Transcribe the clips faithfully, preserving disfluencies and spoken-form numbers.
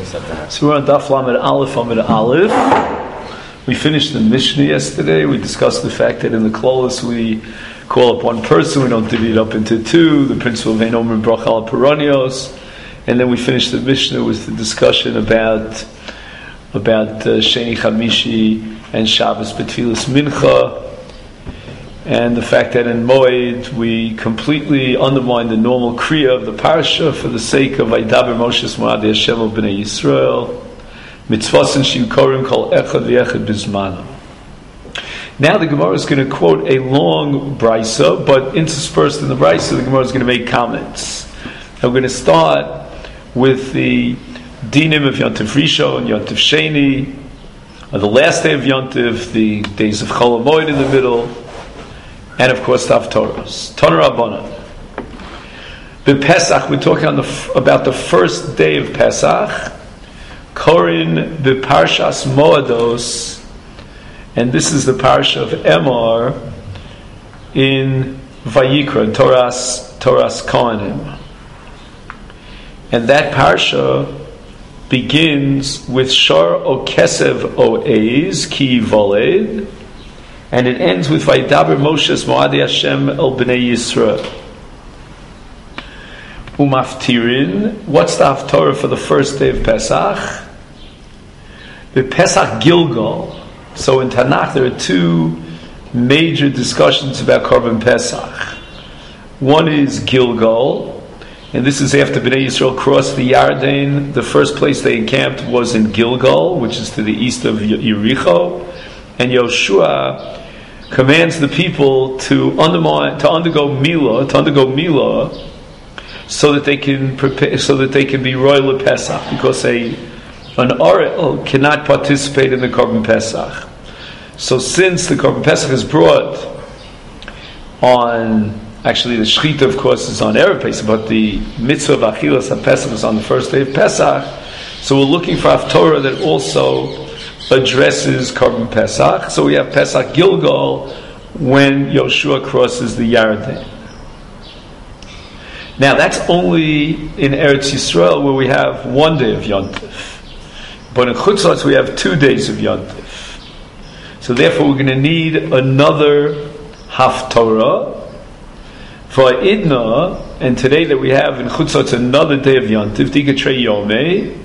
So we're on Daf Lamed Aleph Amid Aleph. We finished the Mishnah yesterday. We discussed the fact that in the Klolos we call up one person, we don't divide it up into two, the principle of Ein Omer Bracha al Peronios. And then we finished the Mishnah with the discussion about about uh, Sheni Chamishi and Shabbos B'Tfilas Mincha, and the fact that in Moed we completely undermine the normal Kriya of the Parsha for the sake of Vaydaber Moshe Mo'adei Hashem of Bnei Yisrael, Mitzvos and Shikorim Kol Echad V'Echad Bizmano. Now the Gemara is going to quote a long brisa, but interspersed in the brisa, the Gemara is going to make comments. I'm going to start with the dinim of Yontif Rishon and Yontif Sheni, on the last day of Yontif, the days of Chol HaMoed in the middle, and of course the Haftorahs. Toner Rabbanan. The Pesach, we're talking on the, about the first day of Pesach. Korin the Parshas Moados, and this is the Parsha of Emor in Vayikra, Toras Toras Kohanim. And that Parsha begins with Shor O Kesev O Eiz Ki Voled, and it ends with Vaydaber Moshe Mo'adei Hashem El Bnei Yisrael. Umaftirin. What's the Haftorah for the first day of Pesach? The Pesach Gilgal. So in Tanakh there are two major discussions about Korban Pesach. One is Gilgal, and this is after Bnei Yisrael crossed the Yarden. The first place they encamped was in Gilgal, which is to the east of Yericho, and Yoshua commands the people to undermine, to undergo milah, to undergo milah, so that they can prepare, so that they can be royal at Pesach, because a an orel cannot participate in the Korban Pesach. So since the Korban Pesach is brought on, actually the Shechita of course is on Erev Pesach, but the mitzvah of Achilas HaPesach is on the first day of Pesach, so we're looking for Haftorah that also addresses Korban Pesach. So we have Pesach Gilgal when Yoshua crosses the Yarden. Now that's only in Eretz Yisrael where we have one day of Yontif. But in Chutz La'aretz we have two days of Yontif. So therefore we're going to need another Haftorah for Idna, and today that we have in Chutz La'aretz another day of Yontif, Dikatrei Yomei,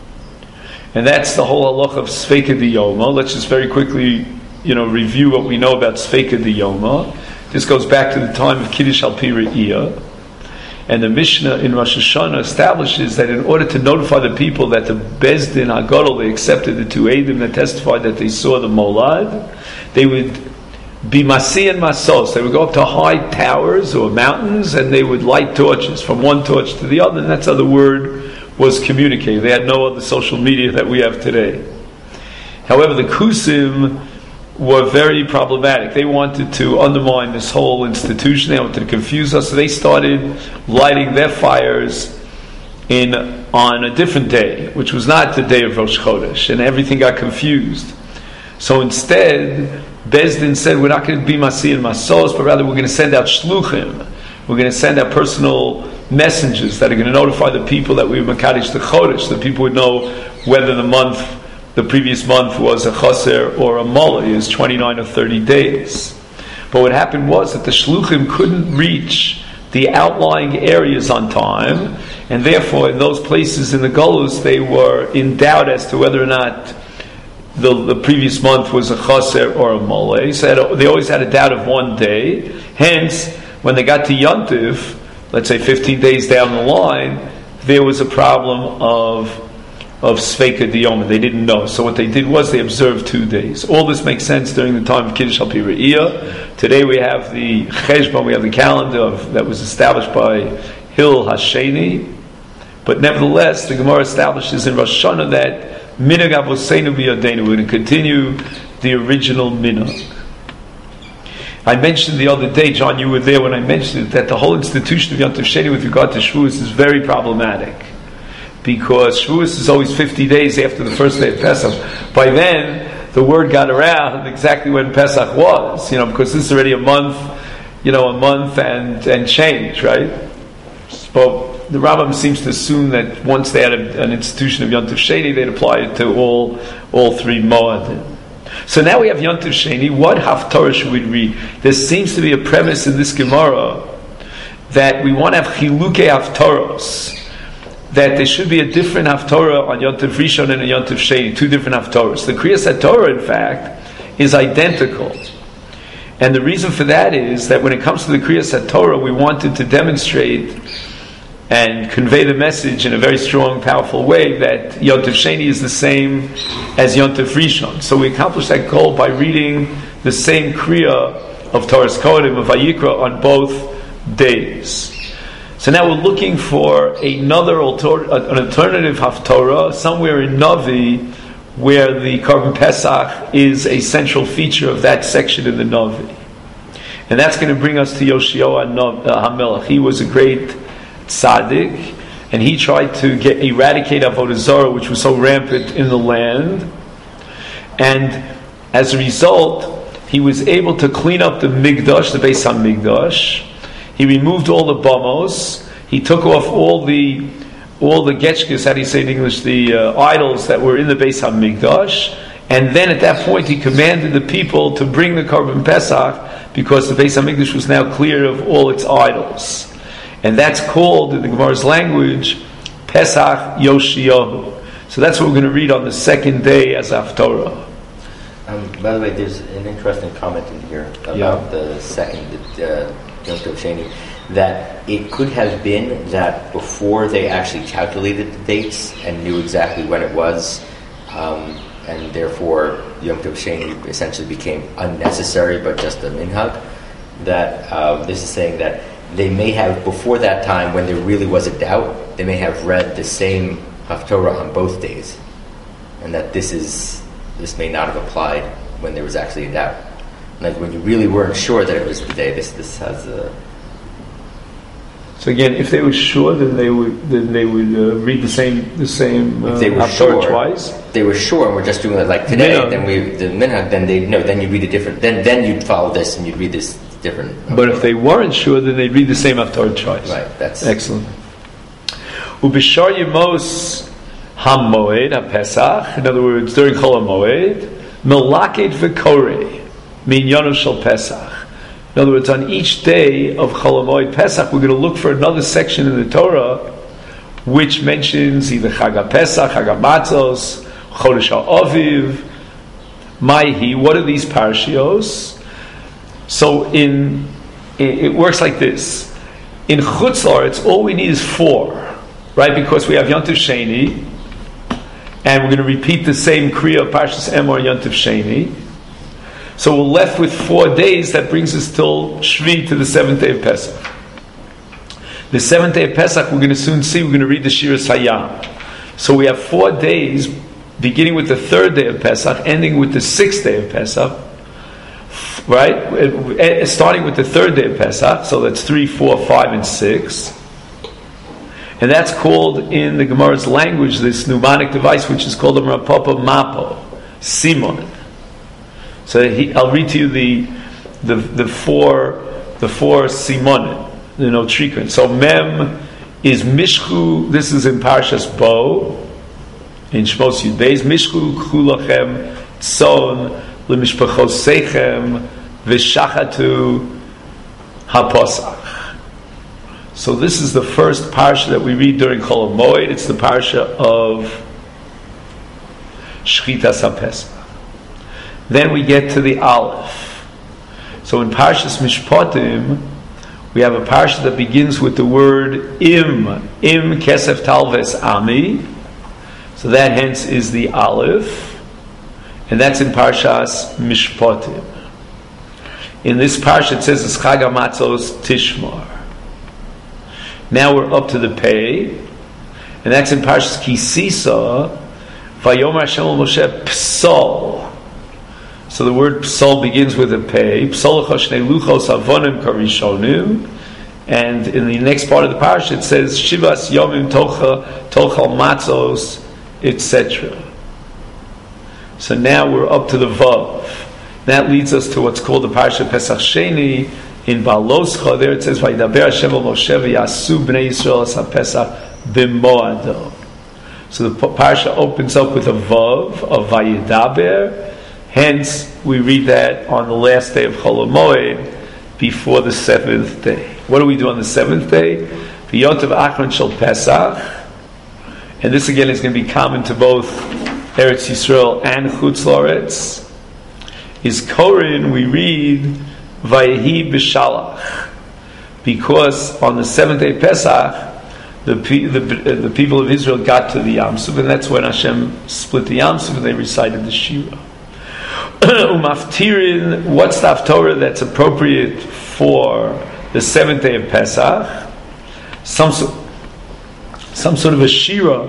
and that's the whole halach of Sveika Diyoma. Let's just very quickly, you know, review what we know about Sveika Diyoma. This goes back to the time of Kiddush al Pi Re'iyah. And the Mishnah in Rosh Hashanah establishes that in order to notify the people that the Bezdin HaGadol, they accepted the two Eidim that testified that they saw the Molad, they would be Masi and Masos. They would go up to high towers or mountains and they would light torches from one torch to the other, and that's how the word was communicated. They had no other social media that we have today. However, the Kusim were very problematic. They wanted to undermine this whole institution. They wanted to confuse us. So they started lighting their fires in on a different day, which was not the day of Rosh Chodesh, and everything got confused. So instead, Bezdin said, we're not going to be Masi and Masos, but rather we're going to send out Shluchim. We're going to send out personal messengers that are going to notify the people that we were Mekadesh the Chodesh. The people would know whether the month, the previous month was a Chaser or a Moli, is twenty-nine or thirty days. But what happened was that the Shluchim couldn't reach the outlying areas on time, and therefore in those places in the Golus they were in doubt as to whether or not the, the previous month was a Chaser or a Moli. So they always had a doubt of one day. Hence, when they got to Yontif, let's say fifteen days down the line, there was a problem of of Sveika Diyoma. They didn't know. So what they did was they observed two days. All this makes sense during the time of Kiddush al Pi Re'iyah. Today we have the Cheshbon, we have the calendar of, that was established by Hillel Hasheni. But nevertheless, the Gemara establishes in Rosh Hashanah that Minhag Avoseinu B'Yadeinu. We're going to continue the original Minhag. I mentioned the other day, John, you were there when I mentioned it, that the whole institution of Yontif Sheni with regard to Shavuos is very problematic. Because Shavuos is always fifty days after the first day of Pesach. By then, the word got around exactly when Pesach was, you know, because this is already a month, you know, a month and, and change, right? So the Rambam seems to assume that once they had a, an institution of Yontif Sheni, they'd apply it to all all three Moadim. So now we have Yontif Sheni. What Haftorah should we read? There seems to be a premise in this Gemara that we want to have Chilukei Haftoros, that there should be a different Haftorah on Yontif Rishon and a Yontif Sheni, two different Haftorahs. The Kriyas HaTorah, in fact, is identical. And the reason for that is that when it comes to the Kriyas HaTorah, we wanted to demonstrate and convey the message in a very strong, powerful way that Yontif Sheni is the same as Yontif Rishon. So we accomplished that goal by reading the same Kriya of Torah's Kohanim, of Vayikra, on both days. So now we're looking for another alter, an alternative Haftorah somewhere in Navi, where the Korban Pesach is a central feature of that section in the Navi. And that's going to bring us to Yoshio HaMelech. He was a great tzaddik, and he tried to get eradicate Avodah Zarah, which was so rampant in the land. And as a result, he was able to clean up the Migdash, the Beis HaMikdash. He removed all the bamos. He took off all the all the getchkes, how do you say in English, the uh, idols that were in the Beis HaMikdash. And then at that point he commanded the people to bring the Korban Pesach, because the Beis HaMikdash was now clear of all its idols. And that's called, in the Gemara's language, Pesach Yoshiyahu. So that's what we're going to read on the second day as Haftorah. Um, by the way, there's an interesting comment in here about yeah. the second uh, Yom Tov Sheni, that it could have been that before they actually calculated the dates and knew exactly when it was, um, and therefore Yom Tov Sheni essentially became unnecessary, but just a minhag, that um, this is saying that they may have, before that time, when there really was a doubt, they may have read the same Haftorah on both days, and that this is this may not have applied when there was actually a doubt. Like when you really weren't sure that it was the day, this this has a. So again, if they were sure, then they would then they would uh, read the same the same uh, if they were Haftorah sure, twice. They were sure, and we're just doing it like today. Minhag. Then we the minhag. Then they no. Then you read a different. Then then you'd follow this, and you'd read this different. But if they weren't sure, then they'd read the same Haftorah twice. Right. That's excellent. Ubishar Yemos HaMoed HaPesach. In other words, during Chol HaMoed, Melaked v'Korei Minyanos Shel Pesach. In other words, on each day of Chol HaMoed Pesach, we're going to look for another section in the Torah which mentions either Chag HaPesach, Chag HaMatzos, Chodesh HaAviv, Maihi. What are these parshios? So in it, it works like this. In Chutz La'aretz, all we need is four, right? Because we have Yontif Sheni, and we're going to repeat the same Kriya of Parshas Emor Yontif Sheni. So we're left with four days. That brings us till Shvi, to the seventh day of Pesach. The seventh day of Pesach, we're going to soon see, we're going to read the Shiras Hayam. So we have four days, beginning with the third day of Pesach, ending with the sixth day of Pesach, right? Starting with the third day of Pesach, so that's three, four, five, and six. And that's called, in the Gemara's language, this mnemonic device, which is called a Rapapa Mapo, Simon. So he, I'll read to you the the the four the four Simonim, you know, trikun. So Mem is Mishchu. This is in Parshas Bo, in Shmos Yud Beis. Mishchu Chulachem Tzon LeMishpachosechem V'Shachatu HaPosach. So this is the first parsha that we read during Chol HaMoed. It's the parsha of Shchitas HaPesach. Then we get to the Aleph. So in Parshas Mishpatim, we have a parsha that begins with the word Im, Im Kesef Talves Ami. So that hence is the Aleph, and that's in Parshas Mishpatim. In this parsha it says it's Chag HaMatzos Tishmar. Now we're up to the Pei, and that's in Parshas Kisisa. Vayomer Hashem al Moshe Psal. So the word Psal begins with a Pei. Psal Shnei Luchos Avonim Karishonim. And in the next part of the parsha it says Shivas Yomim Tocha Tochal Matzos, et cetera. So now we're up to the Vav. That leads us to what's called the parsha Pesach Sheni In Baloscha, there it says, Vayidaber Hashem el Moshe v'yasu b'nei Yisrael es haPesach b'moado. So the parsha opens up with a vav of Vayidaber. Hence, we read that on the last day of Chol HaMoed, before the seventh day. What do we do on the seventh day? V'yotav Achron shel Pesach. And this again is going to be common to both Eretz Yisrael and Chutz La'aretz. Is Korin, we read Vayehi b'Shalach, because on the seventh day Pesach, the, the the people of Israel got to the Yam Suf, and that's when Hashem split the Yam Suf and they recited the Shira. Umaftirin, what's the Haftorah that's appropriate for the seventh day of Pesach? Some some sort of a Shira,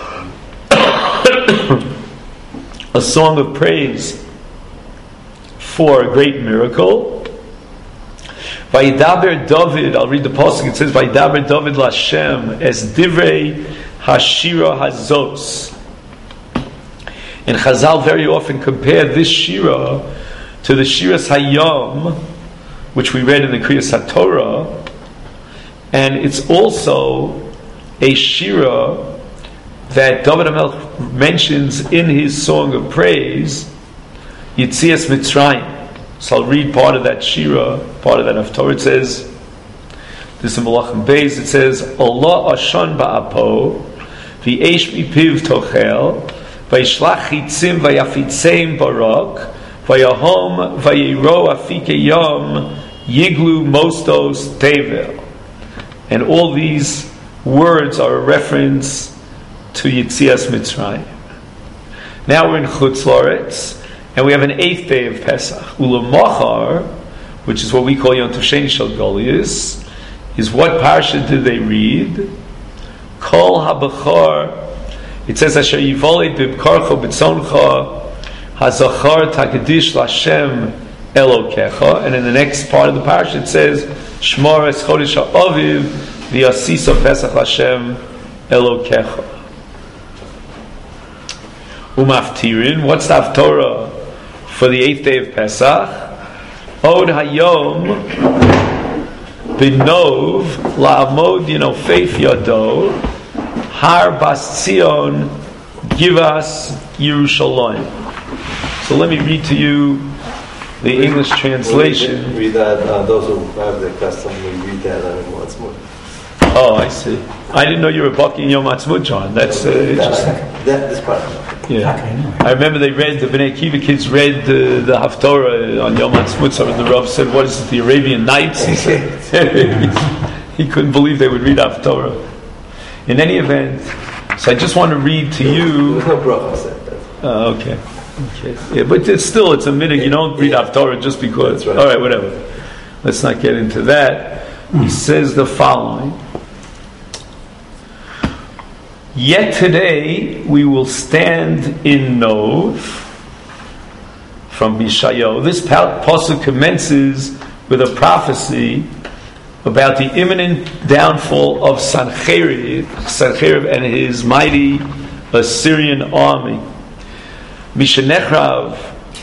a song of praise for a great miracle. Vayidaber David, I'll read the pasuk. It says, Vayidaber David Lashem es divrei hashira hazos. And Chazal very often compare this shira to the Shiras Hayom, which we read in the Kriyas HaTorah, and it's also a shira that David HaMelech mentions in his song of praise, Yitzias Mitzrayim. So I'll read part of that shira, part of that Haftorah. It says, this is Malachim Beis, it says, Allah Ashon Ba'apo, V'esh Mipiv Tochel, V'yishlach Chitzim V'yafitzeim Barak, V'yahom V'yiro Afike Yom, Yiglu Mostos Tevel. And all these words are a reference to Yitzias Mitzrayim. Now we're in Chutz La'aretz, and we have an eighth day of Pesach. Ulamachar, which is what we call Yom Tov Sheni Shel Golius, is what parsha did they read? Kol HaBachar. It says, Asher Yivoled B'Bkarcha B'Tzoncha HaZachar Takedish L'Hashem Elokecha. And in the next part of the parsha it says, Shmor Es Chodesh HaAviv V'Yasisa Pesach L'Hashem Elokecha. Umaftirin, what's the Haftorah for the eighth day of Pesach? Od Hayom B'Nov La'amod Yinofeif Yado Har Bas Tzion Givas Yerushalayim. So let me read to you the read, English translation. Read, read that, uh, those who have the custom, we read that uh, once more. Oh, I see. I didn't know you were bucking Yom Ha'atzmaut, John. That's uh, interesting. That, this part. Yeah. I remember they read, the Bnei Akiva kids read the, the Haftorah on Yom Ha'atzmaut. Some of the Rav said, what is it, the Arabian Nights? He said, he couldn't believe they would read Haftorah. In any event, so I just want to read to you. There's no bracha said that. Oh, okay. Okay. Yeah, but it's still, it's a minute. You don't read Haftorah just because. Right. All right, whatever. Let's not get into that. He says the following. Yet today we will stand in Nov from Bishayo. This pasuk commences with a prophecy about the imminent downfall of Sancherib, Sancherib and his mighty Assyrian army. Mishenechrav,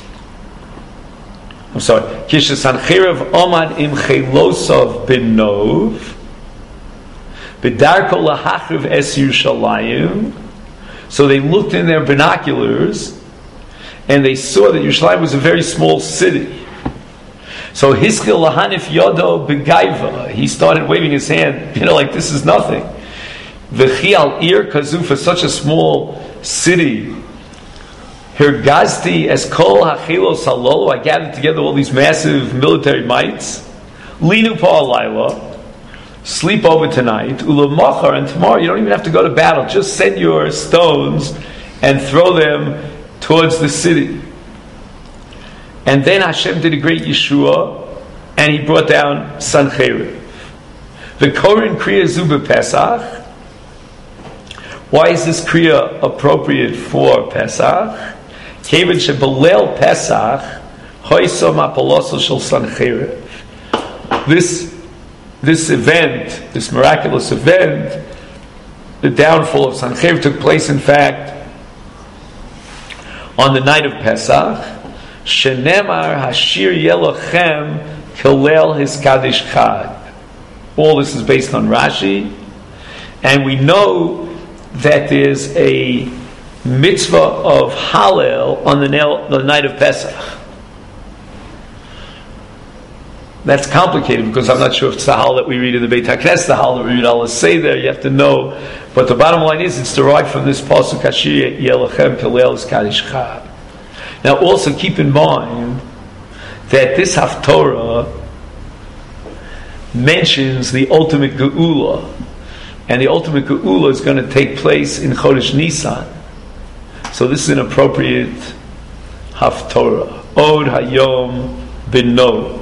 I'm sorry, Kisha Sancherib Omad im Chelosav bin Nov. B'darko lahachriv es Yerushalayim. So they looked in their binoculars and they saw that Yerushalayim was a very small city. So Hiskil lahanif yodo begaiva. He started waving his hand, you know, like this is nothing. V'chi al ir kazu, for such a small city. Hirgazti es kol hachilos halolo. I gathered together all these massive military mights. Linu pa'alayla. Sleep over tonight, ulamachar, and tomorrow you don't even have to go to battle. Just send your stones and throw them towards the city. And then Hashem did a great Yeshua, and He brought down Sancherib. The Korin Kriya Zuba Pesach. Why is this Kriya appropriate for Pesach? Kevin Shebelel Pesach Hoysom Apolosel Shel Sancherib. This This event, this miraculous event, the downfall of Sancherib took place, in fact, on the night of Pesach. Shenemar Hashir Yelochem Kilel Hiskadish Chag. All this is based on Rashi, and we know that there's a mitzvah of Hallel on the, nail, the night of Pesach. That's complicated because I'm not sure if it's the Hallel that we read in the Beit HaKnesset, the Hallel that we read Allah say there. You have to know, but the bottom line is it's derived from this pasuk Ashir Yelachem Kilel Hiskadish Chag. Now, also keep in mind that this Haftorah mentions the ultimate Geula, and the ultimate Geula is going to take place in Chodesh Nisan. So this is an appropriate Haftorah. Od Hayom Ben Nov.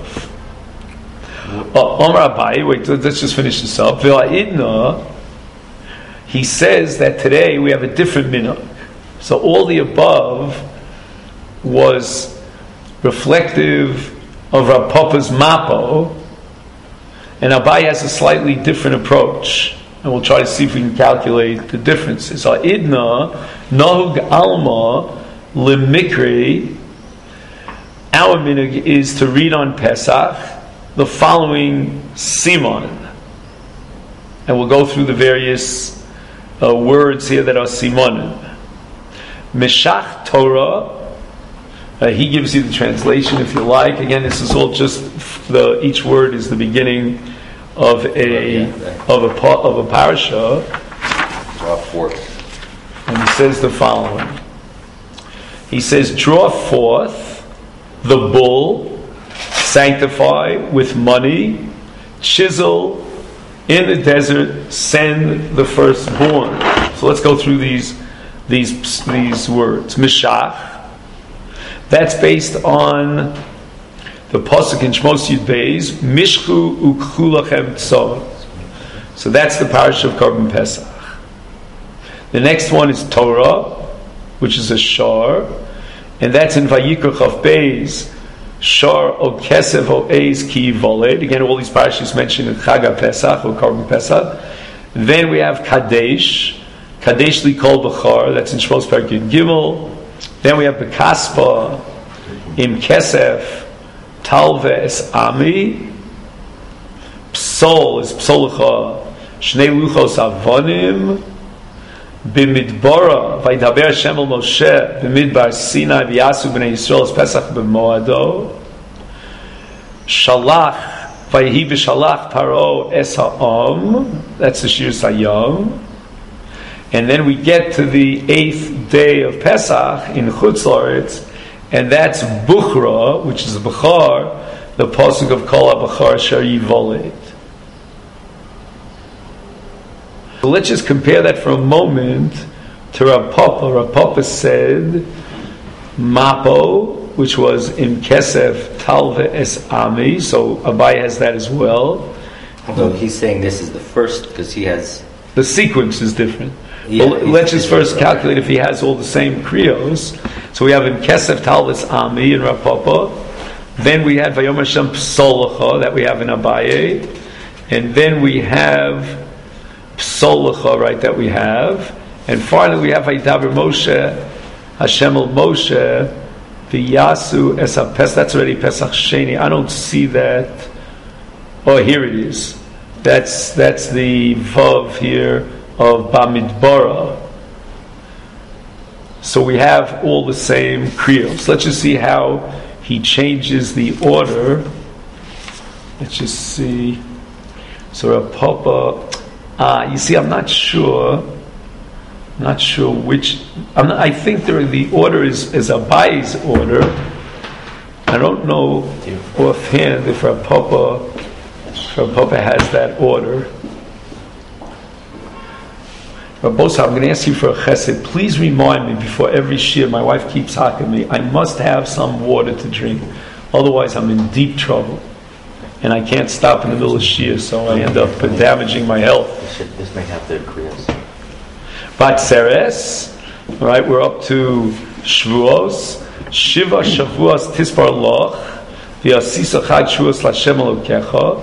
Omar Abai, wait, let's just finish this up. V'la'idna, he says that today we have a different minhag. So all the above was reflective of Rav Papa's Mapo, and Abai has a slightly different approach, and we'll try to see if we can calculate the differences. Idna Nahug Alma Limikri. Our minhag is to read on Pesach the following Simon, and we'll go through the various uh, words here that are Simonim. Meshach Torah. Uh, he gives you the translation if you like. Again, this is all just the each word is the beginning of a of a of a parasha. Draw forth. And he says the following. He says, "Draw forth the bull, sanctify with money, chisel in the desert, send the firstborn." So let's go through these these these words. Mishach. That's based on the pasuk in Shmos Yud Beis, Mishchu ukchu lachem tzor. So that's the parasha of Korban Pesach. The next one is Torah, which is a shor, and that's in Vayikra Chav Beis, shor o kesef o eis ki voled. Again, all these parashas mentioned in Chag Pesach or Korban Pesach. Then we have Kadesh, Kadesh li kol b'char. That's in Shmos Perek Yud Gimel. Then we have Bekaspa, Im Kesef, Talves Ami, Psol is Psolacha, Shnei Luchos Avonim, Bimidbora, Vaydaber Hashem el Moshe, Bimidbar Sinai, V'yasu b'nei Yisrael es Pesach b'moado, Shalach, Vayhi v'shalach Paro es ha'om, that's the Shir Sayom. And then we get to the eighth day of Pesach in Chutz La'aretz, and that's Buchra, which is Bechar, the pasuk of Kol HaBechar Asher Yivoled. So let's just compare that for a moment to Rav Papa. Rav Papa said Mapo, which was in Kesef Talve Es Ami, so Abai has that as well. So he's saying this is the first because he has... The sequence is different. Yeah, well, let's just first calculate if he has all the same kriyos. So we have in Kesef Talvis Ami in Rav Papa. Then we have Vayom Hashem Psolacha that we have in Abaye. And then we have Psolacha, right, that we have. And finally we have Vaydaber Moshe, Hashem el Moshe, V'yasu es ha-Pesach. That's already Pesach Sheni. I don't see that. Oh, here it is. That's that's the Vav here of Bamidbara. So we have all the same kriyos. Let's just see how he changes the order. Let's just see. So Rav Papa, ah, you see, I'm not sure. I'm not sure which. I'm not, I think there, the order is is Abai's order. I don't know offhand if Rav Papa. Rav Papa has that order. Rav Bosa, I'm going to ask you for a chesed. Please remind me before every shir. My wife keeps hacking me. I must have some water to drink. Otherwise, I'm in deep trouble. And I can't stop in the middle of shir, so I end up damaging my health. This, should, this may have the kriyas. Batzeres. All right, we're up to Shvuos. Shiva Shavuos Tispar Loch. V'yasisa Chag Shvuos L'Hashem Elokecha.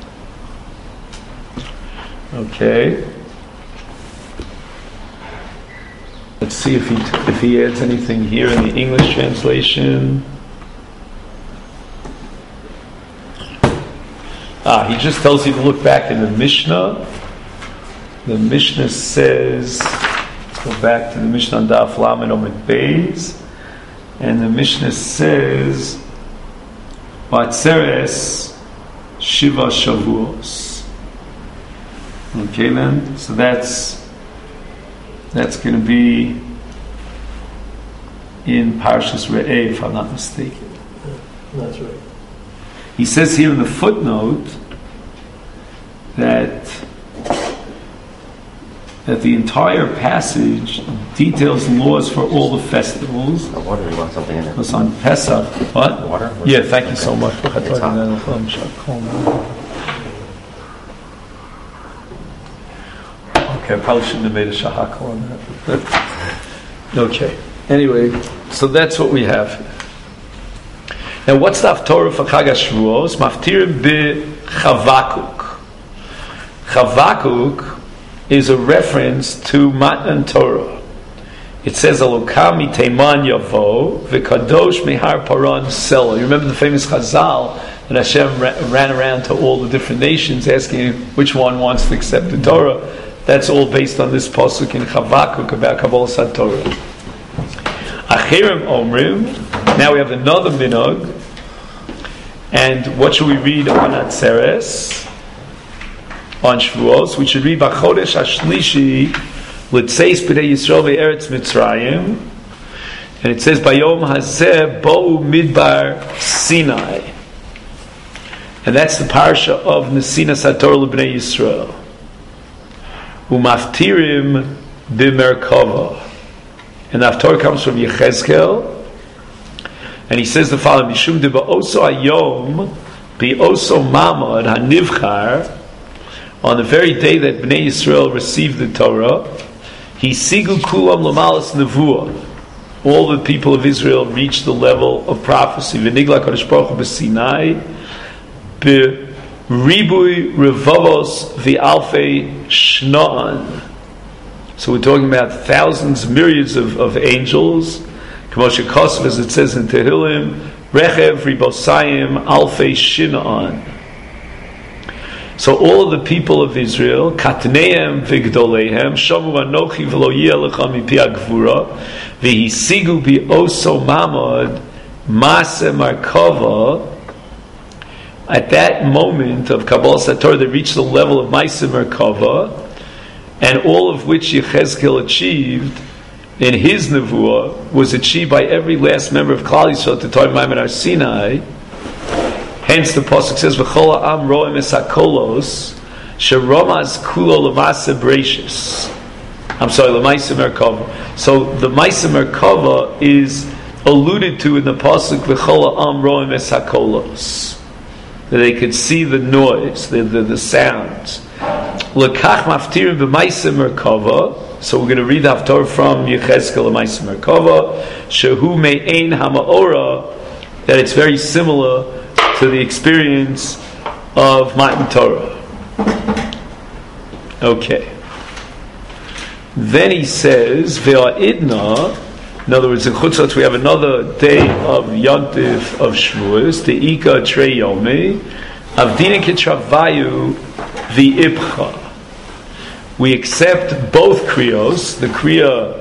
Okay. Let's see if he if he adds anything here in the English translation. Ah, he just tells you to look back in the Mishnah. The Mishnah says, let's go back to the Mishnah on Daf Lamed Omid Beis, and the Mishnah says, Vatzeres Shiva Shavuos. Okay, then, so that's that's going to be in Parshas Re'eh, if I'm not mistaken. That's right. He says here in the footnote that that the entire passage details laws for all the festivals. The water, you want something in it? It's on Pesach. What? Water? Yeah, thank you so much. It's hot. Okay, I probably shouldn't have made a shahakal on that. Okay. Anyway, so that's what we have. Now, what's the Haftorah for Chag HaShavuos? Maftirim b'Chavakuk. Chavakuk is a reference to Matan Torah. It says, Elokam miteiman yavo, v'kadosh mihar paran selo. You remember the famous Chazal that Hashem ra- ran around to all the different nations asking which one wants to accept the Torah. That's all based on this pasuk in Chavakuk about Kabbalas HaTorah. Achirim Omrim. Now we have another minhag. And what should we read on Atzeres? On Shavuos? We should read B'chodesh HaShlishi L'tzeis B'nei Yisrael Ve'eretz Mitzrayim. And it says Bayom Hazeh Bo'u Midbar Sinai. And that's the parsha of Nesinas HaTorah L'bnei Yisrael. Umaftirim B'merkava. And the Haftorah comes from Yechezkel, and he says the following: Mishum de ba'oso hayom bi'oso mamad hanivchar. On the very day that Bnei Yisrael received the Torah, he sigu kulam lamalas nevuah. All the people of Israel reached the level of prophecy. V'nigla Kadosh Baruch Hu b'Sinai b'ribui revavos v'alfei shna'an. So we're talking about thousands, myriads of, of angels. K'moshe Kosov, as it says in Tehillim, Rechev ribosayim alfei shina'an. So all of the people of Israel, Katneim v'gdoleihem, Shavu anochi v'lo yeh lecha mipi ha'gvura, v'hisigu bi'oso mamad, Maaseh Merkava. At that moment of Kabbalas HaTorah, they reached the level of Maaseh Merkava, and all of which Yechezkel achieved in his nevuah was achieved by every last member of Klal Yisrael to Torah Ma'amad Har Sinai. Hence the pasuk says, "V'chol ha'am ro'em es hakolos sheromaz kulo l'maaseh bereishis." I'm sorry, l'maaseh merkava. So the Maaseh Merkava is alluded to in the pasuk, "V'chol ha'am ro'em es hakolos," that they could see the noise, the the, the sounds. Lekach maftirim b'Maaseh Merkava. So we're going to read the Haftorah from Yechezkel Maaseh Merkava. Shehu me'ein ha'ma'ora, that it's very similar to the experience of Matan Torah. Okay. Then he says, Ve'a'idna, in other words, in Chutzot we have another day of Yontif of Shavuos, the Ika Trei Yomi, Avdina Kitravayu V'ipcha. We accept both kriyos, the kriya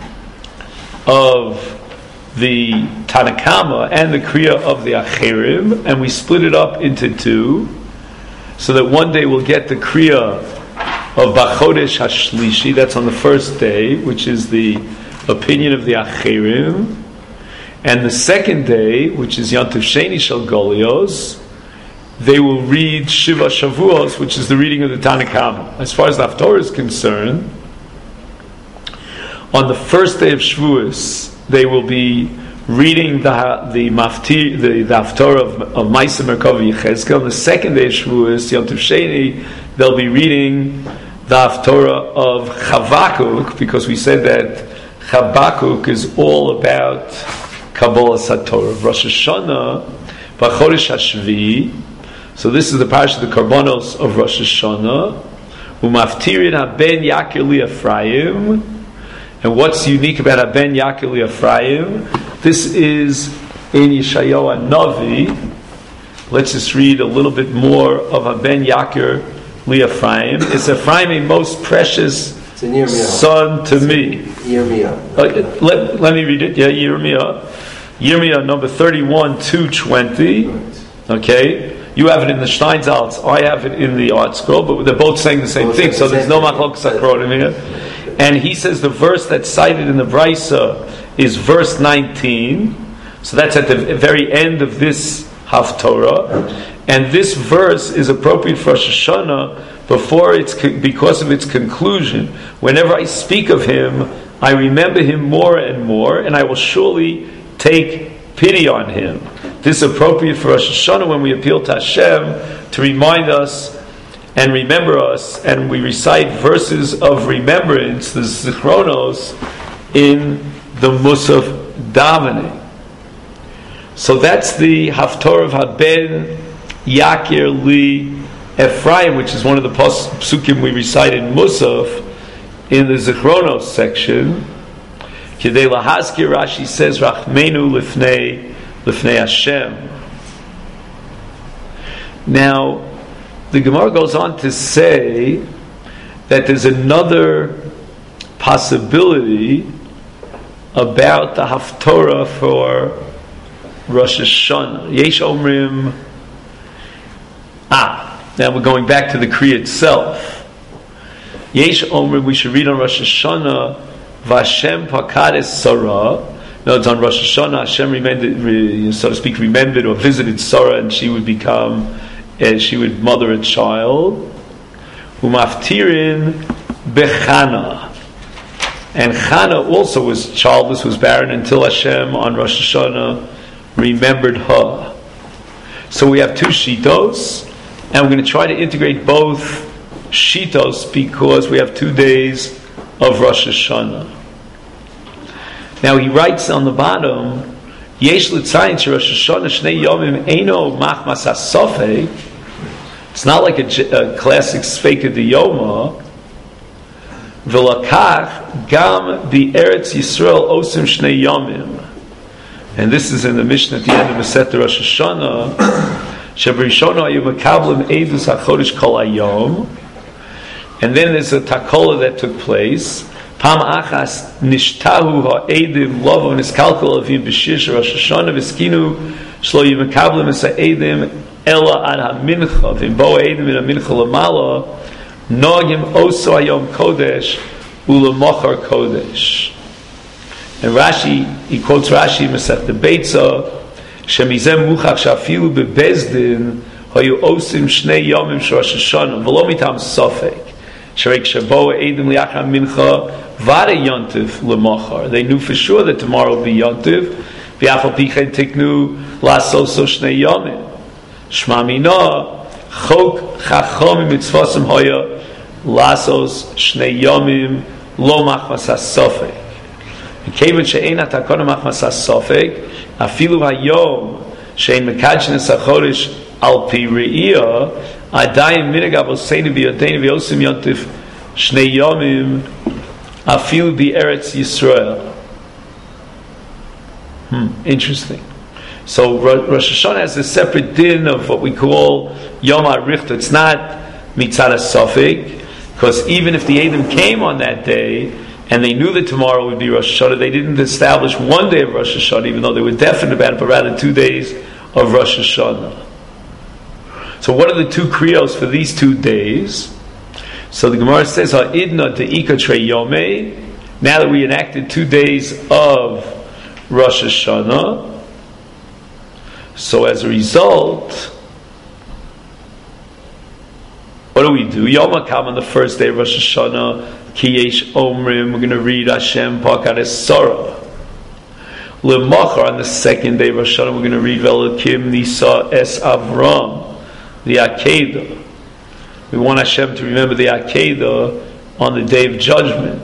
of the Tanakama and the kriya of the Acherim, and we split it up into two, so that one day we'll get the kriya of B'chodesh HaShlishi, that's on the first day, which is the opinion of the Acherim, and the second day, which is Yontif Sheni Shel Golios, they will read Shiva Shavuos, which is the reading of the Tanakama. As far as the Haftorah is concerned, on the first day of Shavuos, they will be reading the the maftir, the, the Haftorah of, of Maaseh Merkava Yechezkel. On the second day of Shavuos, Yom Tov Sheni, they'll be reading the Haftorah of Chavakuk, because we said that Chavakuk is all about Kabbalas HaTorah. Rosh Hashanah, B'chodesh HaShvi. So this is the parsha, the Karbonos of Rosh Hashanah. Umaftirin haben Yakir li Ephraim. And what's unique about haben Yakir li Ephraim? This is in Yeshayahu Navi, Let's just read a little bit more of Haben Yakir Li Ephraim. Is Ephraim a most precious son to me? Yirmiyah. Uh, let, let me read it. Yeah, Yirmiyah. Yirmiyah number thirty-one, two twenty. Okay. You have it in the Steinsaltz. I have it in the Art Scroll, but they're both saying the same thing, so there's no Machlok Sakronim here. And he says the verse that's cited in the Brisa is verse nineteen. So that's at the very end of this Haftorah, and this verse is appropriate for Rosh Hashanah before it's because of its conclusion. Whenever I speak of him, I remember him more and more, and I will surely take pity on him. This is appropriate for Rosh Hashanah when we appeal to Hashem to remind us and remember us, and we recite verses of remembrance, the Zichronos, in the Musaf Davening. So that's the Haftorah of Haben Yakir Li Ephraim, which is one of the psukim we recite in Musaf in the Zichronos section. Kidei Lahazkir, Rashi says, Rachmenu Lifnei Lifnei Hashem. Now, the Gemara goes on to say that there's another possibility about the Haftorah for Rosh Hashanah. Yesh Omrim. Ah, now we're going back to the Kriya itself. Yesh Omrim, we should read on Rosh Hashanah, Vashem Pakades Sarah. No, it's on Rosh Hashanah. Hashem remembered, so to speak, remembered or visited Sarah, and she would become, uh, she would mother a child. Umaftirin Bechana. And Chana also was childless, was barren until Hashem on Rosh Hashanah remembered her. So we have two shitos, and we're going to try to integrate both shitos because we have two days of Rosh Hashanah. Now he writes on the bottom, Yesh l'tzayin she Rosh Hashanah shnei yomim eino machmas hasofei. It's not like a, a classic Sveika Diyoma. V'lakach gam bi Eretz Yisrael osim shnei yomim. And this is in the Mishnah at the end of Masechet Rosh Hashanah. Shebrishona ayu makablim edus hachodesh kol hayom. And then there's a takola that took place. Pam achas nishtahu ha'edim lovo niskalkol avim b'shish Rosh Hashanah v'skinu shlo yimakablim es ha'edim ela ad ha'mincha v'imbo ha'edim in ha'mincha l'mala nogim oso hayom kodesh u'lemochar kodesh. And Rashi, he quotes Rashi, Masechet Beitza, Shemizem muchach shafilu bebezdin hayu osim shnei yomim sh'Rosh Hashanah v'lo mitam sofek sherek shabo eidim liachar mincha vare yontiv lemachar. They knew for sure that tomorrow will be yontiv. V'afal pichen tiknu lasoso shnei yomim. Shma mina chok chachom mitzvasim haya lasos shnei yomim lo machmas hasofek. Kevin she'ein hatakona machmas hasofek afilu hayom she'ein mekadshin es hachodesh al pi re'iyah adayim minhag avoseinu v'yodeinu v'yosim yontif shnei yomim afilu bi Eretz Yisrael. Hmm, interesting. So Rosh Hashanah has a separate din of what we call Yom HaRichta. It's not mitzad hasofek, because even if the Edom came on that day and they knew that tomorrow would be Rosh Hashanah, they didn't establish one day of Rosh Hashanah, even though they were definite about it, but rather two days of Rosh Hashanah. So what are the two kriyos for these two days? So the Gemara says, Ha'idna de'ika trei yomei. Now that we enacted two days of Rosh Hashanah, so as a result, what do we do? Yom HaKam on the first day of Rosh Hashanah, Ki yesh omrim, we're going to read Hashem Pakades Sarah. Lemachar on the second day of Rosh Hashanah, we're going to read Velakim Nisa Es Avram, the Akedah. We want Hashem to remember the Akedah on the day of judgment.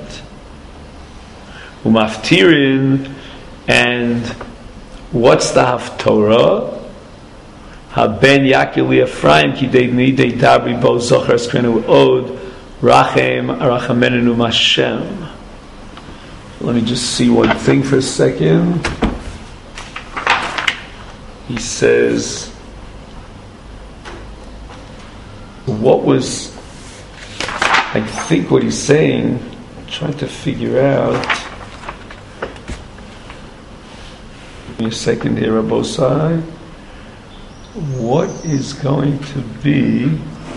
Umaftirin, and what's the Haftorah? Haben Yakir Li Ephraim Ki Dei Nidei Dabri Bo Zochar Skrenu Od Rachem Arachamenenu Mashem. Let me just see one thing for a second. He says, what was, I think what he's saying, I'm trying to figure out. Give me a second here, Rabosai. What is going to be?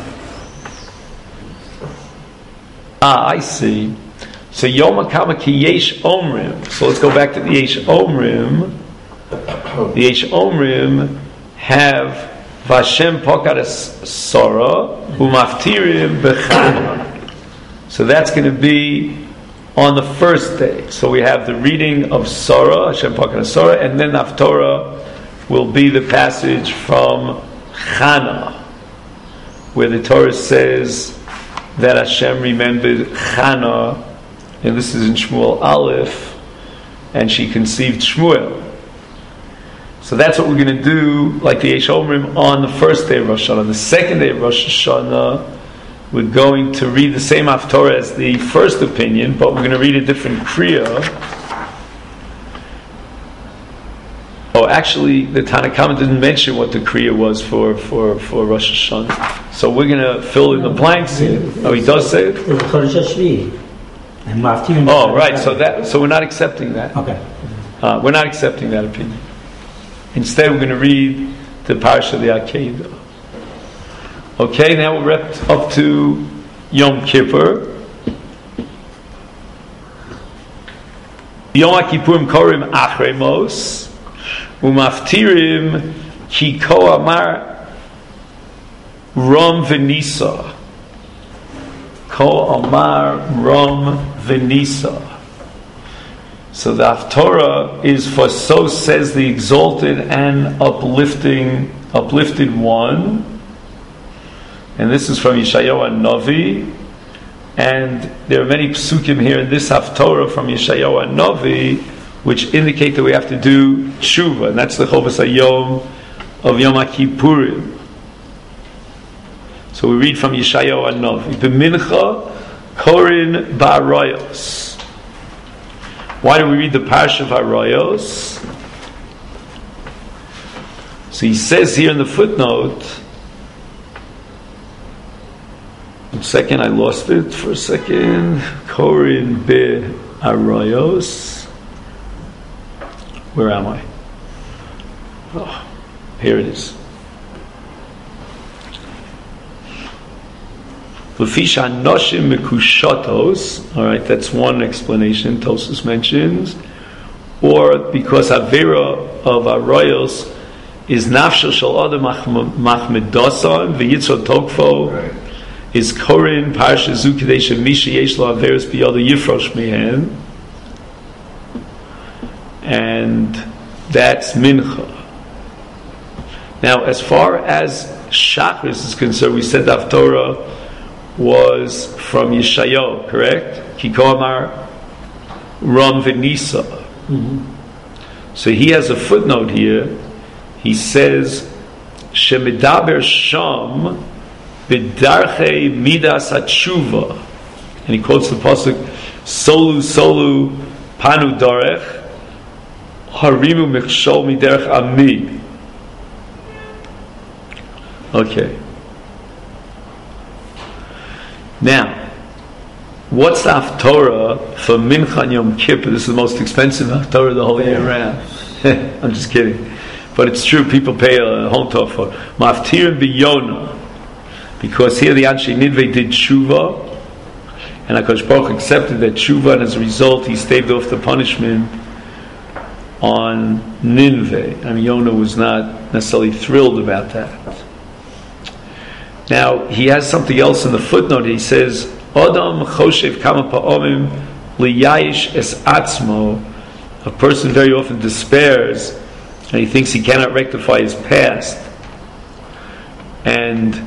Ah, I see. So Yom HaKama Ki Yesh Omrim. So let's go back to the Yesh Omrim. The Yesh Omrim have Vashem Pokar Sora Umaftirim Bechana. So that's going to be on the first day. So we have the reading of Sora, Hashem Pokar Sora, and then Haftorah will be the passage from Chana, where the Torah says that Hashem remembered Chana, and this is in Shmuel Aleph, and she conceived Shmuel. So that's what we're going to do, like the Yesh Omrim, on the first day of Rosh Hashanah. On the second day of Rosh Hashanah, we're going to read the same Haftorah as the first opinion, but we're going to read a different Kriya. Oh, actually, the Tanakhama didn't mention what the Kriya was for, for, for Rosh Hashanah. So we're going to fill in the blanks here. Oh, he does say it? Oh, right. So that so we're not accepting that. Okay. Uh, we're not accepting that opinion. Instead, we're going to read the Parsha of the Akedah. Okay, now we're up to Yom Kippur. Yom HaKippurim Korim Achremos Umaftirim Ki Ko Amar Rom Venisa. Ko Amar Rom Venisa. So the Haftorah is for so says the exalted and uplifting, uplifted one. And this is from Yeshayahu Navi. And there are many psukim here in this Haftorah from Yeshayahu Navi which indicate that we have to do tshuva. And that's the Chovas Hayom of Yom HaKippurim. So we read from Yeshayahu Navi. B'mincha korin ba'arayos. Why do we read the Parsha of Arayos? So he says here in the footnote, one second, I lost it for a second. Korin be Arayos. Where am I? Oh, here it is. L'fisha noshim mekushatos. All right, that's one explanation Tosfos mentions. Or because avera of arayos is nafshel shel adam machmedasan v'yitzot tokfo is korin parsha zu kedei shemishi yesh lo averos biyado yifrosh mehen, and that's mincha. Now, as far as Shachris is concerned, we said the Haftorah was from Yeshayahu, correct? Kiko Amar Ram Venisa. Mm-hmm. So he has a footnote here. He says, Shemidaber Sham B'darchei Midas HaTshuva. And he quotes the pasuk, Solu Solu Panu Darech Harimu Mechshol Miderech Ami. Okay. Now, what's the Haftorah for Mincha and Yom Kippur? This is the most expensive Haftorah the whole year round. I'm just kidding. But it's true, people pay a home talk for Maftir B'Yona. Because here the Anshe Ninveh did Tshuva, and HaKadosh Baruch Hu accepted that Tshuva, and as a result he staved off the punishment on Ninveh. I mean, Yonah was not necessarily thrilled about that. Now, he has something else in the footnote. He says, Adam choshev kama pa'omim liyayish es atzmo. A person very often despairs, and he thinks he cannot rectify his past. And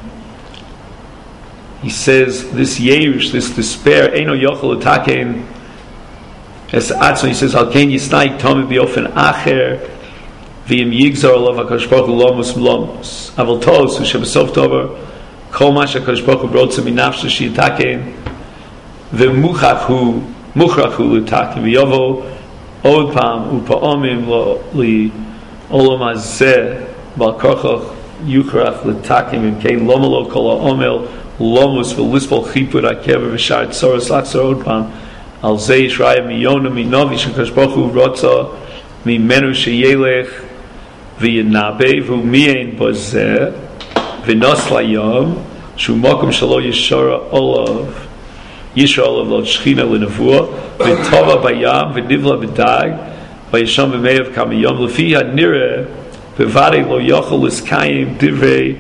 he says, this yerush, this despair, eino yochel etaken es atzmo. He says, al ken yisnaik tomi biofen acher v'im yigzar olav HaKadosh Baruch Hu lomos mlomos. Aval tos, u'shebesof tover, Kol masha Kadosh Baruch Hu brought to me nafshe sheyitaken v'muchachu muchachu l'taken v'yovo od pam u'pa'omim li olam hazeh bal korchoch Yuchrach L'takim Im Kein Lomalo Kol HaOmel Lomus V'Lispol Chipur HaKever V'Shar Tzoros Lachzor Odpam Al Zei Yishraya Miyona Minovi Shekadosh Baruch Hu Rotza Mimenu Sheyelech V'Yinabe V'Umiein Bozeh V'Nos Layom Shu Mokum Shalo Yishora Olav Yishra Olav Lo Shechina L'Nevuah V'Tova Bayam V'Nivla V'Dag V'Yisham V'Meyav Kamiyom L'Fi HaNireh V'Vadei Lo Yochel L'Skayim Divrei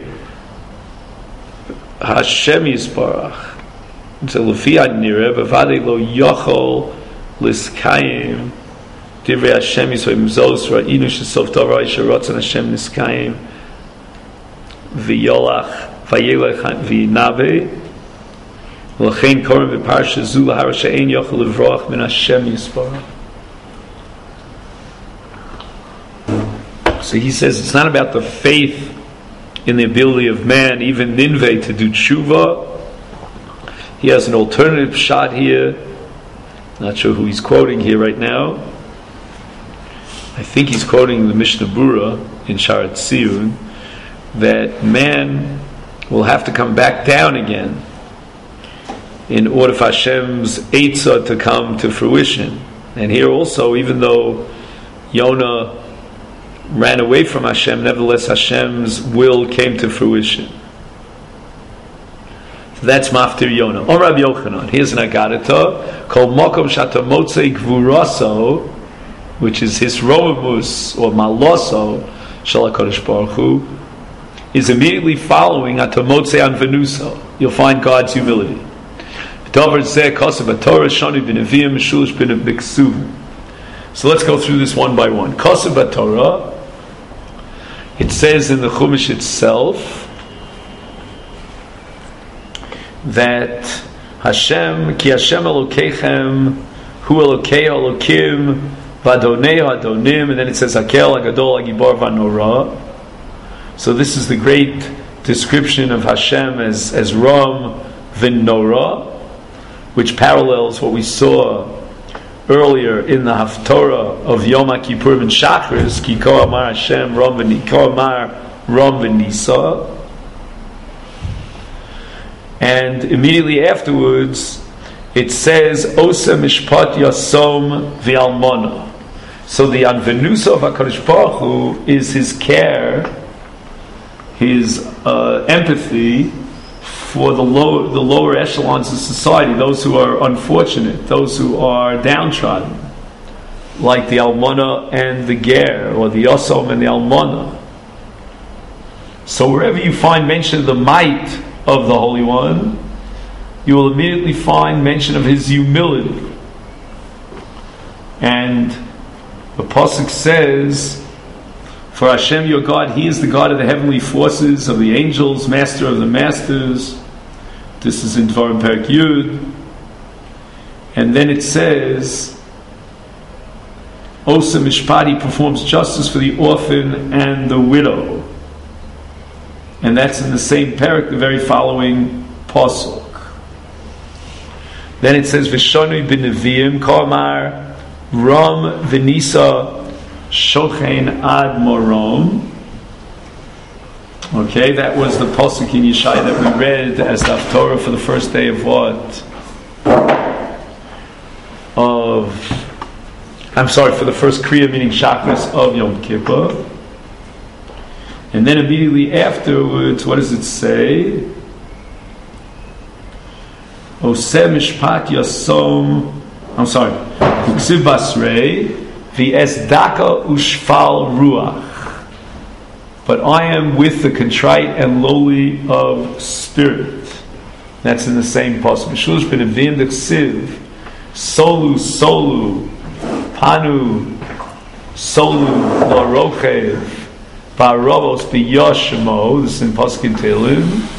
Hashem Yisbarach. So L'Fi HaNireh V'Vadei Lo Yochel L'Skayim Divrei Hashem Yisbarach Mzos Ra'inu Shesov Torah Yisharotzen Hashem L'Skayim V'Yolach V'Yelech V'Yinabe L'Chein Korim V'Parsha Zu L'Hara She'ein Yochel L'Vroach Min Hashem Yisbarach. So he says it's not about the faith in the ability of man, even Ninveh, to do tshuva. He has an alternative shot here. Not sure who he's quoting here right now. I think he's quoting the Mishnah Bura in Sharat Tziyun, that man will have to come back down again in order for Hashem's Eitzah to come to fruition. And here also, even though Yonah ran away from Hashem, nevertheless Hashem's will came to fruition. So that's Maftir Yonah. Or Rabbi Yochanan, here's an Agadata, Kol Mokom Shata Motzei Gvuraso, which is his Roamus or Maloso Shal HaKadosh Baruch Hu, is immediately following Atamotzei Anvenuso. You'll find God's humility. Dover Zeh Kosev HaTorah Shani B'Neviim Meshulish B'Neviksuvim. So let's go through this one by one. Kosev HaTorah, it says in the Chumash itself that Hashem, Ki Hashem Elokeichem, Hu Elokei Elokim, Vadonei Adonim, and then it says Hakel, Hagadol, Hagibor, Vanora. So this is the great description of Hashem as, as Ram V'Nora, which parallels what we saw earlier in the Haftorah of Yom Kippur and Shachris, Ki Ko Amar Hashem Ram V'Niko Amar Ram V'Nisa. And immediately afterwards it says Osa Mishpat Yasom V'Almona. So the Anvenusa of HaKadosh Baruch Hu is his care, his uh, empathy for the lower, the lower echelons of society, those who are unfortunate, those who are downtrodden, like the Almona and the Ger, or the Yosom and the Almona. So wherever you find mention of the might of the Holy One, you will immediately find mention of his humility. And the Pasuk says, for Hashem your God, He is the God of the heavenly forces, of the angels, master of the masters. This is in Dvarim Perek Yud. And then it says, Osa Mishpat, He performs justice for the orphan and the widow. And that's in the same Perek, the very following Pasuk. Then it says, V'shonui b'neviim, Komar, Ram v'nisa, Shochein ad morom. Okay, that was the pasuk in Yeshai that we read as the Haftorah for the first day of what? Of, I'm sorry, for the first Kriya, meaning Shachris of Yom Kippur. And then immediately afterwards, what does it say? Oseh mishpat yasom. I'm sorry. Uksiv basrei. V'esdaka ushfal ruach. But I am with the contrite and lowly of spirit. That's in the same pasuk. Mishulish b'nevim d'ksiv. Solu, solu, panu, solu, larochev, ba'arovos b'yoshemo. This is in pasuk in Tehillim.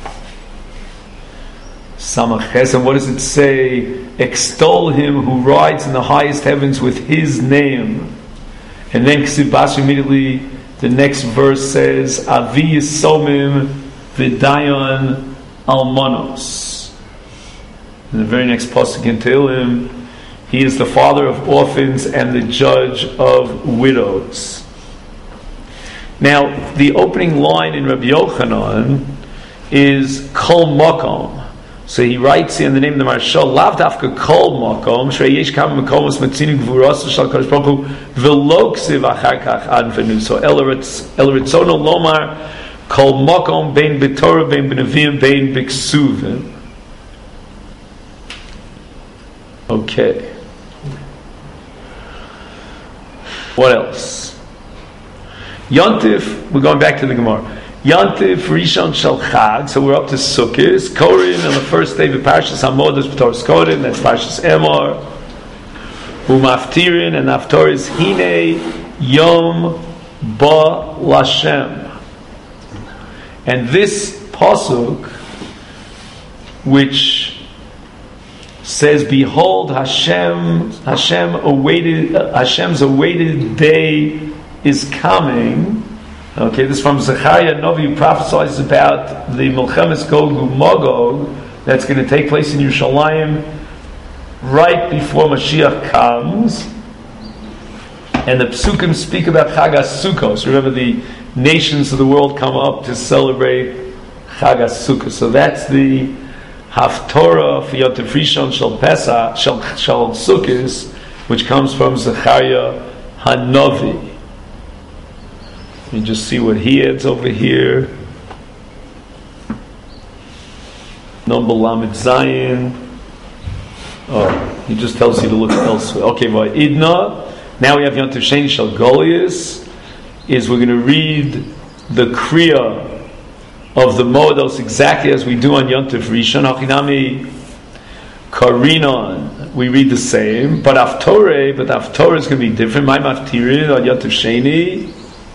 Samaches, and what does it say? Extol him who rides in the highest heavens with his name. And then Ksiv Basra, immediately the next verse says, Avi Yisomim V'dayon Almonos. In the very next pasuk in Tehillim, he is the father of orphans and the judge of widows. Now, the opening line in Rabbi Yochanan is Kol Makom. So he writes in the name of the Marshal, Lav Dafka Kol Makom, Shrei Yesh Kam Makomos Matzinu Gvuras Shal Kadosh Baruch Hu V'lo Ksiv Achar Kach Advenu. So El Ritzono Lomar Kol Makom Bein B'Torah Bein B'Neviim Bein B'Ksuvim. Okay. What else? Yontif, we're going back to the Gemara. Yantiv Rishon Shel Chag, so we're up to Sukkot. Korin on the first day of Parshas Hamodos B'Toras Korin, that's Parshas Emor. Umaftirin and Haftor is Hine Yom Ba Lashem. And this pasuk, which says, "Behold, Hashem, Hashem awaited, Hashem's awaited day is coming." Okay, this is from Zechariah Novi, who prophesies about the Milchemes Gog Magog that's going to take place in Yerushalayim right before Mashiach comes. And the Psukim speak about Chag HaSukkos. Remember, the nations of the world come up to celebrate Chag HaSukkos. So that's the Haftorah for Yom Tov Rishon Shel Pesach, Shel, Shel Sukkos, which comes from Zechariah Hanovi. You just see what he adds over here. Number Lamed Zayin. Oh, he just tells you to look elsewhere. Okay, well, Idna. Now we have Yom Tov Sheni Shel Golius. Is we're going to read the Kriya of the Moedos exactly as we do on Yom Tov Rishon. Hachinami Karinon. We read the same, but Haftorah, but Haftorah is going to be different. My Maftirin on Yom Tov Sheni.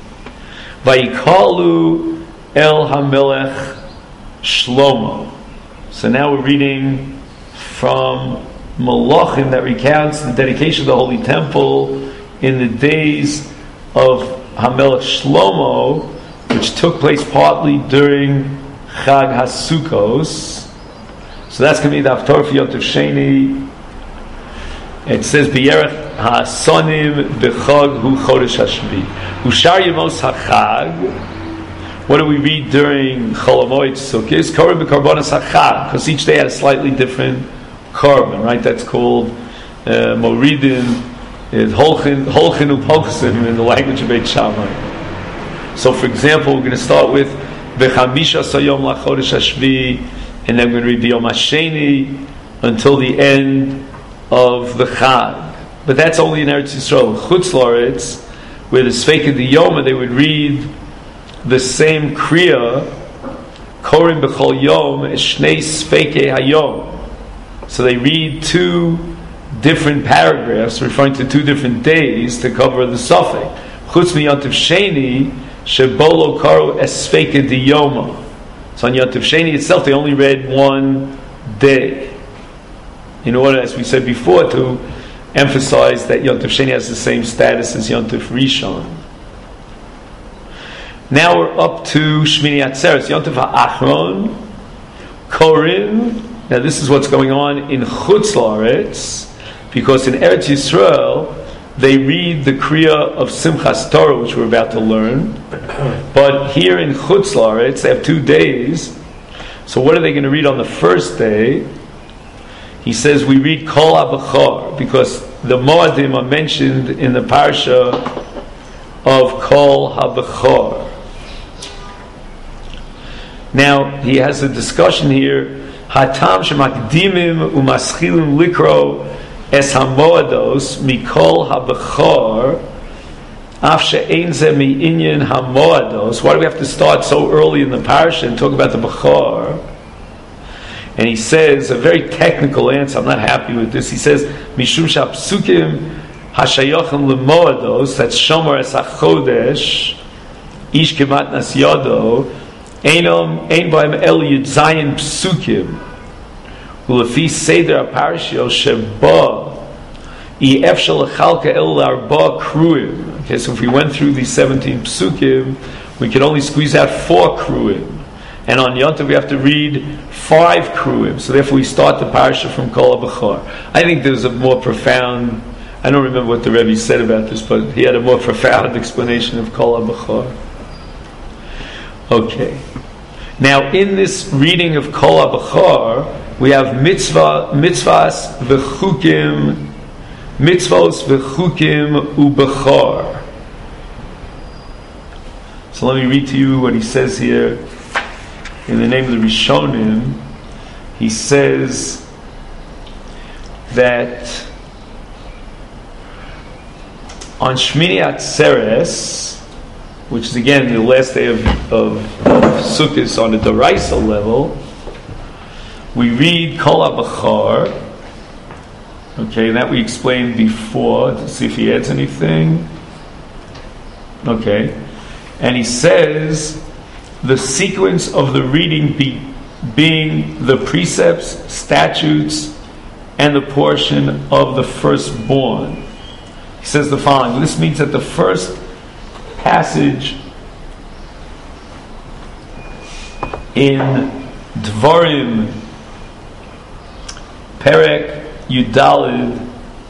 Vayikalu El HaMelech Shlomo. So now we're reading from Malachim that recounts the dedication of the Holy Temple in the days of HaMelech Shlomo, which took place partly during Chag HaSukkos. So that's going to be the Haftorah for Yom Tov Sheni. It says, B'yerech ha'asonim b'chag hu chodesh hashvi. Ushar yemos ha'chag. What do we read during Chol HaMoed Sukkos? Korim b'karbonas ha'chag. Because each day had a slightly different carbon, right? That's called uh, Moridin, Holchin Upoksim in the language of Beit Shammai. So, for example, we're going to start with B'chamisha sayom la'chodesh hashvi, and then we're going to read B'yom ha'sheni until the end of the Chag. But that's only in Eretz Yisrael. Chutz La'aretz, where the Sveika Diyoma, they would read the same Kriya, Korim B'chol Yom, Shnei Sveikei Hayom. So they read two different paragraphs referring to two different days to cover the suffix. Chutz Mi Yom Tov Sheni, Shebolo Karo Es Sveika Diyoma. So on Yom Tov Sheni itself, they only read one day, in order, as we said before, to emphasize that Yom Tov Sheni has the same status as Yom Tov Rishon. Now we're up to Shmini Atzeres, Yom Tov HaAchron, Korin. Now this is what's going on in Chutz La'aretz, because in Eretz Yisrael they read the Kriya of Simchas Torah, which we're about to learn. But here in Chutz La'aretz, they have two days. So what are they going to read on the first day? He says we read Kol HaBachar, because the Moadim are mentioned in the parsha of Kol HaBachar. Now he has a discussion here. Hatam shemakdimim umaschilim likro es hamoados mikol HaBachar af she'ein ze mi'inyan hamoados. Why do we have to start so early in the parsha and talk about the Bachar? And he says, a very technical answer, I'm not happy with this. He says, Mishum shapsukim hashayochem lemoados, that's Shomer es hachodesh, ish kemat nas yodo, einom, ein baim el yudzayin psukim, ulefi seder aparshio sheba, i efshel lechalka el arba kruim. Okay, so if we went through these seventeen psukim, we could only squeeze out four kruim. And on Yom Tov we have to read five kruim. So therefore we start the parsha from Kol HaBachar. I think there's a more profound, I don't remember what the Rebbe said about this, but he had a more profound explanation of Kol HaBachar. Okay. Now, in this reading of Kol HaBachar, we have mitzvah, mitzvahs v'chukim, mitzvos v'chukim u'bachar. So let me read to you what he says here. In the name of the Rishonim, he says that on Shmini Atzeres, which is again the last day of, of, of Sukkot on the Doraisa level, we read Kol HaBachar. Okay, that we explained before. To see if he adds anything. Okay, and he says the sequence of the reading be, being the precepts, statutes, and the portion of the firstborn. He says the following. This means that the first passage in Dvarim Perek Yudalid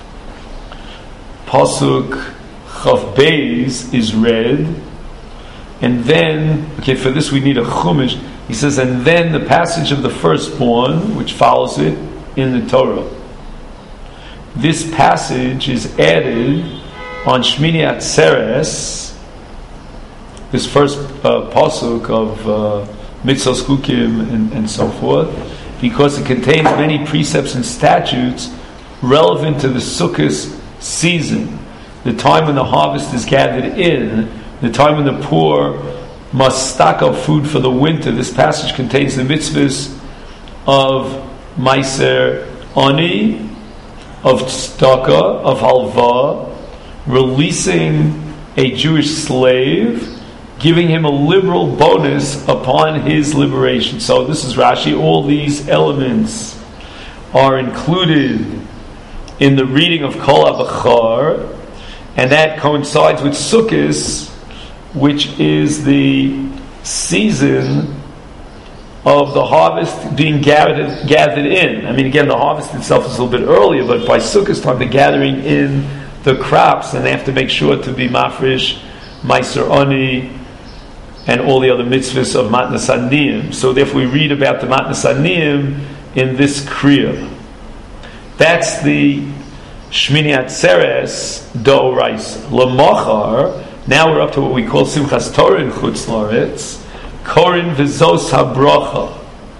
Pasuk Chav Beis is read, and then, okay, for this we need a chumash. He says, and then the passage of the firstborn, which follows it in the Torah. This passage is added on Shmini Atzeres, this first uh, pasuk of uh, mitzvos chukim and, and so forth, because it contains many precepts and statutes relevant to the Sukkot season, the time when the harvest is gathered in, the time when the poor must stock up food for the winter. This passage contains the mitzvahs of Meiser Ani, of tzedakah, of halva, releasing a Jewish slave, giving him a liberal bonus upon his liberation. So this is Rashi. All these elements are included in the reading of Kol HaBachar, and that coincides with Sukkot, which is the season of the harvest being gathered gathered in. I mean, again, the harvest itself is a little bit earlier, but by Sukkot time, they're gathering in the crops, and they have to make sure to be mafresh, Meiser Ani, and all the other mitzvahs of Matnas Aniyim. So therefore we read about the Matnas Aniyim in this Kriya. That's the Shmini Atzeres D'Oraisa. L'mochar, now we're up to what we call Simchas Torah in Chutz La'aretz, Korin V'zos HaBracha.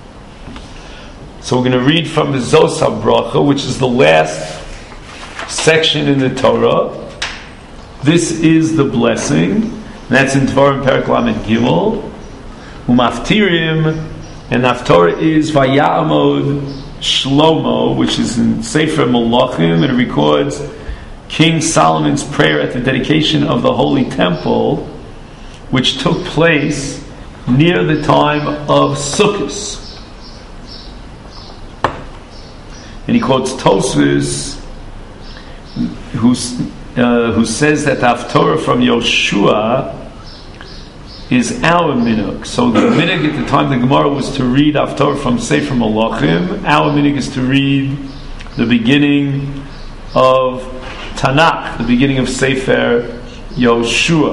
So we're going to read from V'zos HaBracha, which is the last section in the Torah. This is the blessing. That's in Dvarim Perek Lamed Gimel. Umaftirim, and Haftorah is Vayamod Shlomo, which is in Sefer Malachim, and it records King Solomon's prayer at the dedication of the Holy Temple, which took place near the time of Sukkot. And he quotes Tosfos, who's Uh, who says that the Haftorah from Yoshua is our minhag. So the minhag at the time the Gemara was to read Haftorah from Sefer Malachim. Our minhag is to read the beginning of Tanakh, the beginning of Sefer Yoshua.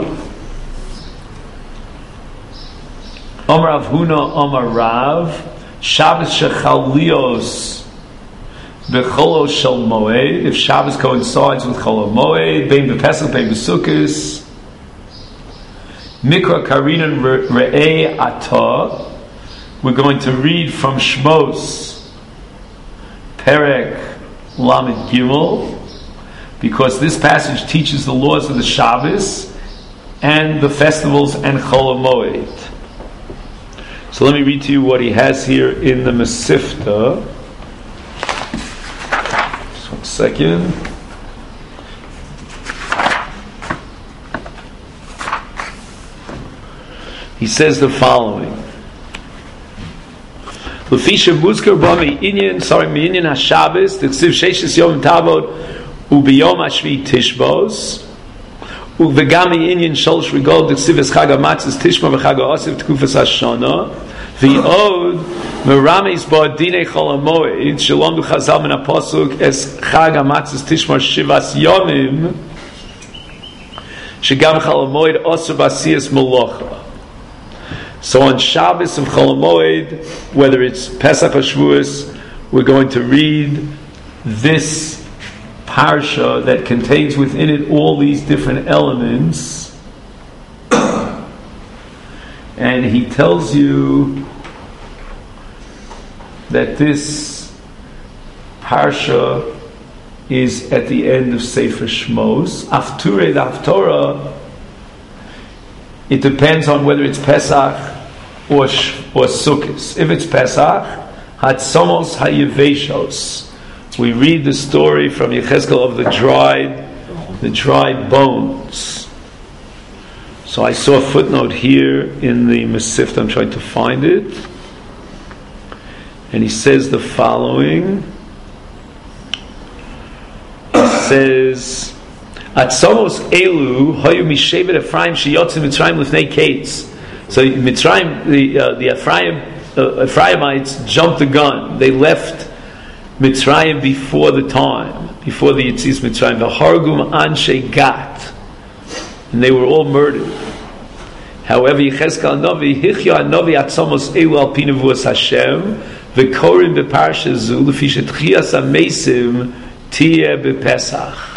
Omar Avhuna, Omar Rav, Shabbos Shechalios B'cholo shel moed, if Shabbos coincides with Chol HaMoed, bein b'Pesach, bein b'Sukkos, Mikra Karinan Re'ei Atah. We're going to read from Shmos, Perek Lamed Gimel, because this passage teaches the laws of the Shabbos and the festivals and Chol HaMoed. So let me read to you what he has here in the Mesifta. Second, he says the following: Lefisha Muzkar Bami Inyan, sorry, Minyan HaShabbos, T'chsiv Sheishes Yom Tavod Ubiyom HaShvi Tishbos, Uvegami Inyan Sholosh Rigol T'chsiv Es Chag HaMatzos Tishma V'Chag HaOsiv T'kufas HaShana V'Yod Meramis Ba'adinei Chol HaMoed Shalom Chazal Min HaPosuk Es Chag HaMatzos Tishmar Shivas Yomim Shegam Chol HaMoed Osir B'Asiyas Molocha. So on Shabbos and Chol Hamoed, whether it's Pesach or Shavuos, we're going to read this parsha that contains within it all these different elements. And he tells you that this parsha is at the end of Sefer Shmos. Afturei the Haftorah, it depends on whether it's Pesach or or Sukkot. If it's Pesach, Hatzomos Hayeveshos. We read the story from Yechezkel of the dried, the dried bones. So I saw a footnote here in the Mesivta. I'm trying to find it, and he says the following. He says, Atzomos elu hayu mishevet Ephraim sheyotze Mitzrayim lifnei kates. So Mitzrayim, the uh, the Ephraim, uh, Ephraimites jumped the gun. They left Mitzrayim before the time, before the Yetzias Mitzrayim. V'hargum anshe Gat, and they were all murdered. However, Yechezkel Hanavi hichya Hanavi Atzomos elu al pi nevuas Hashem v'korim beparsha zu lefi shetchias hamesim tiyeh bepesach.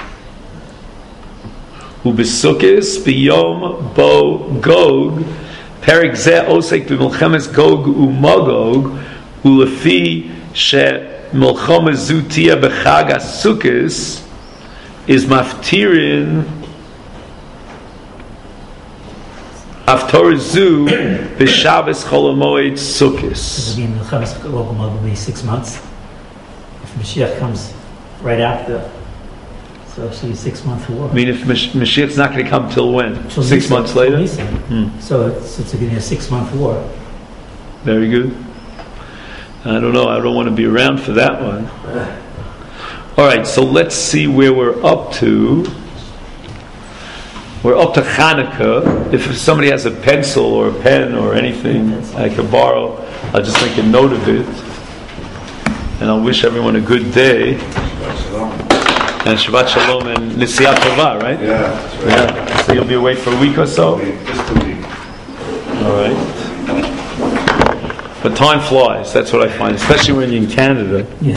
Ubesukis biyom bo Gog perik zeh osek b'milchemes Gog u'Magog ulefi she milchama zu tiyeh b'chag hasukis is maftirin after zu b'Shabbos Chol Hamoed Sukkis. This will be in milchemes Gog u'Magog will be six months. If Mashiach comes right after. So actually, six month war. I mean, if Mash- Mashiach's not going to come till when? Till six Nisan, months later? Hmm. So it's, it's going to be a six month war. Very good. I don't know. I don't want to be around for that one. All right, so let's see where we're up to. We're up to Hanukkah. If somebody has a pencil or a pen or anything I could borrow, I'll just make a note of it. And I'll wish everyone a good day. And Shabbat Shalom and Nisiat Tova, right? Yeah, that's right. Yeah. So you'll be away for a week or so? Just a week. All right. But time flies. That's what I find, especially when you're in Canada. Yes.